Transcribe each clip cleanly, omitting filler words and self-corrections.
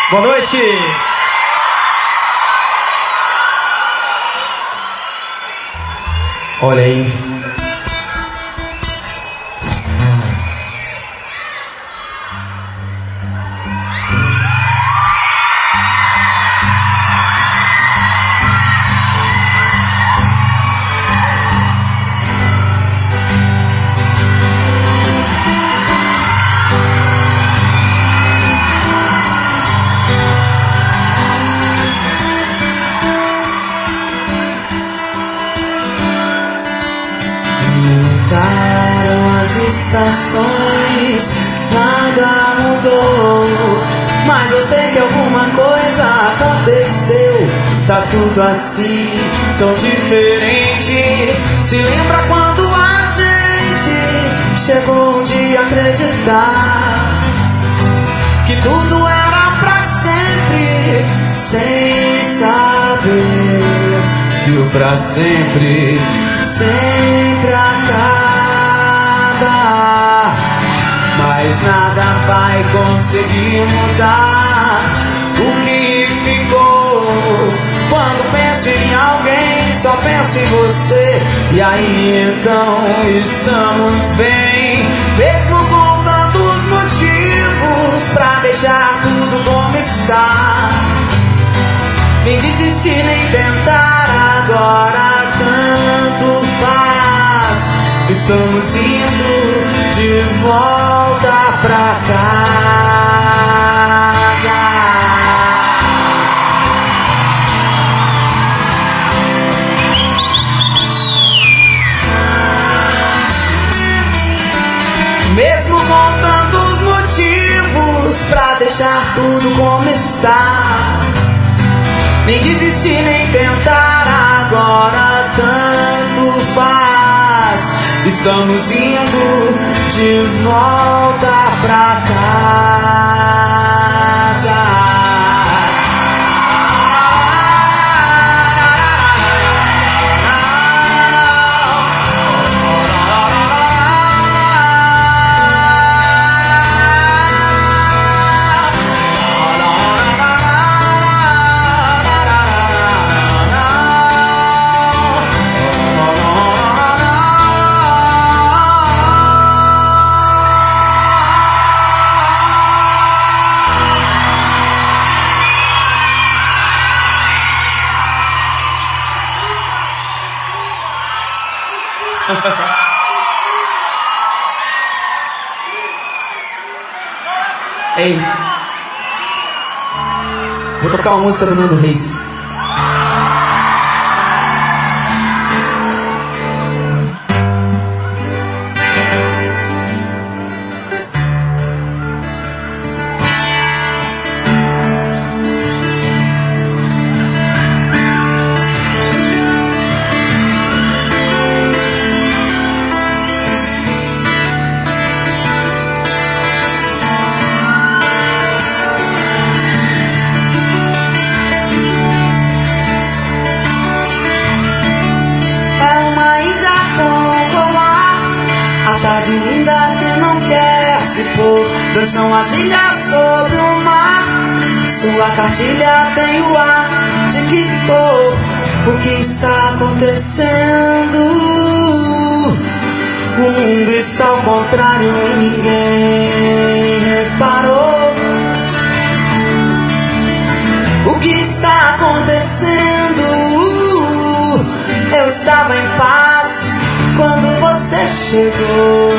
Boa noite! Olha aí. Estações, nada mudou, mas eu sei que alguma coisa aconteceu. Tá tudo assim, tão diferente. Se lembra quando a gente chegou um dia a acreditar que tudo era pra sempre, sem saber que o pra sempre sempre acaba. Mas nada vai conseguir mudar o que ficou. Quando penso em alguém, só penso em você. E aí então estamos bem, mesmo com tantos motivos pra deixar tudo como está. Nem desistir, nem tentar, agora tanto faz. Estamos indo de volta pra casa. Mesmo com tantos motivos pra deixar tudo como está. Nem desistir, nem tentar, agora tanto faz. Estamos indo de volta pra casa. Ei, vou tocar uma música do Nando Reis. Tarde linda que não quer se pôr. Dançam as ilhas sobre o mar. Sua cartilha tem o ar de que cor. O que está acontecendo? O mundo está ao contrário e ninguém reparou. O que está acontecendo? Eu estava em paz quando você chegou.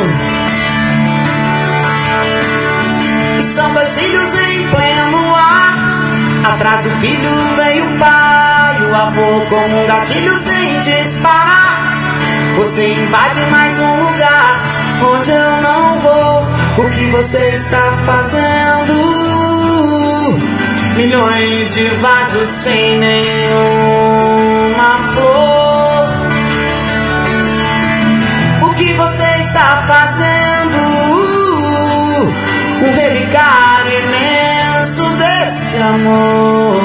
E são dois filhos em pleno ar. Atrás do filho veio o pai, o avô com um gatilho sem disparar. Você invade mais um lugar onde eu não vou. O que você está fazendo? Milhões de vasos sem nenhuma flor. O que você está fazendo? Um relicário imenso desse amor.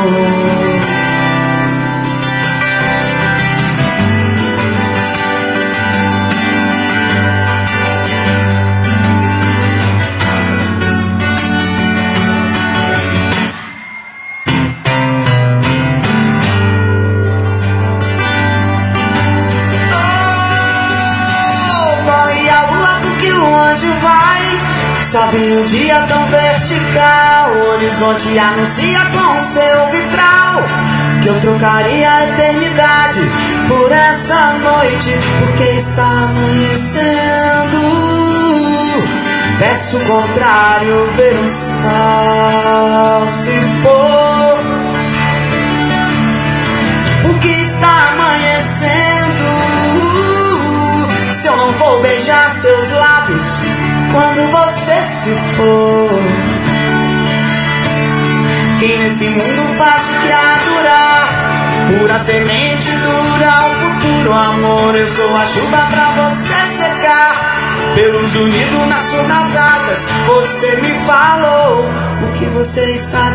Sobe um dia tão vertical, o horizonte anuncia com seu vitral que eu trocaria a eternidade por essa noite, porque está amanhecendo. Peço o contrário, ver o sol se pôr, porque está amanhecendo. Se eu não vou beijar seus lábios quando você se for, quem nesse mundo faz o que há durar, pura semente dura o futuro, amor. Eu sou a chuva pra você secar, pelos unidos nas suas asas. Você me falou o que você está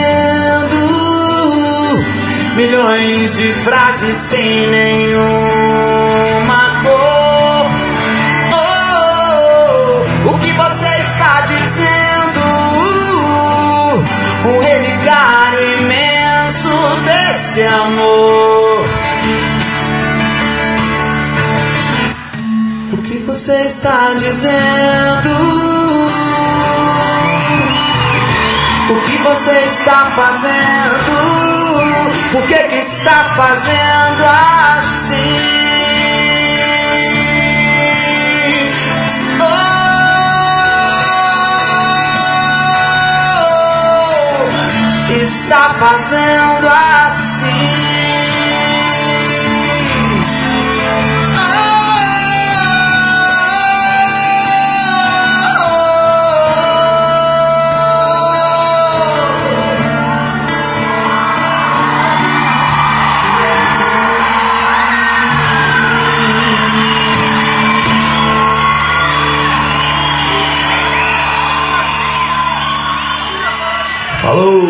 dizendo, milhões de frases sem nenhuma cor. O que você está dizendo? Um relicário imenso desse amor. O que você está dizendo? O que você está fazendo? Por que está fazendo assim? Está fazendo assim. Falou!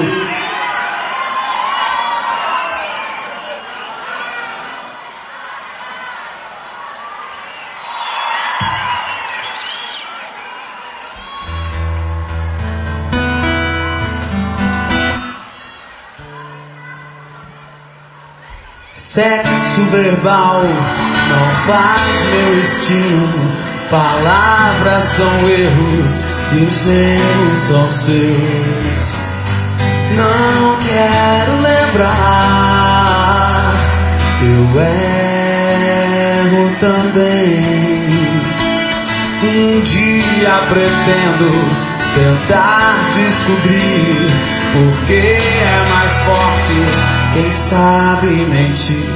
Sexo verbal não faz meu estilo, palavras são erros e os erros são seus. Não quero lembrar, eu erro também. Um dia pretendo tentar descobrir porque é mais forte quem sabe mentir.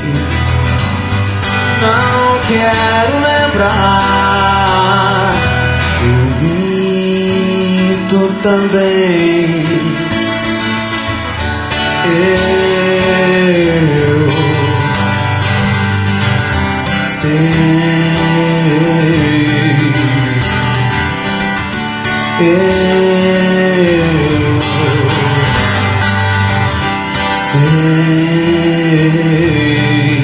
Não quero lembrar, eu minto também. Eu sei.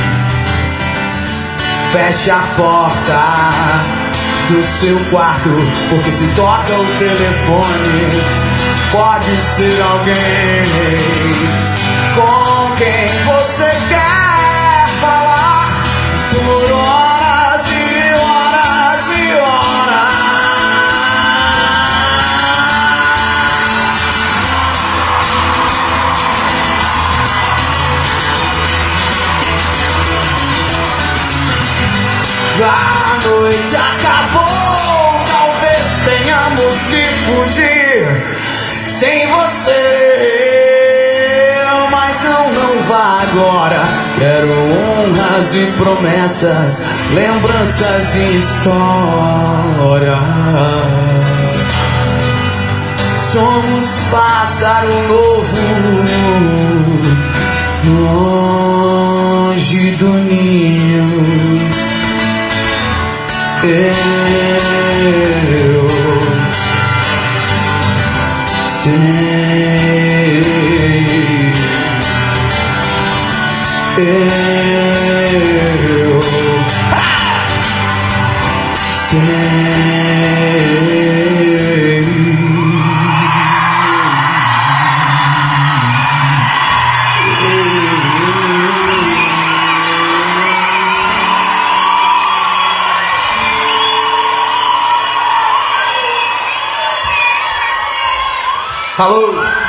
Feche a porta do seu quarto, porque se toca o telefone, pode ser alguém com quem você quer falar por horas e horas e horas. A noite acabou, talvez tenhamos que fugir sem você, mas não vá agora. Quero honras e promessas, lembranças e história. Somos pássaro novo, longe do ninho. Eu sei, eu Falou!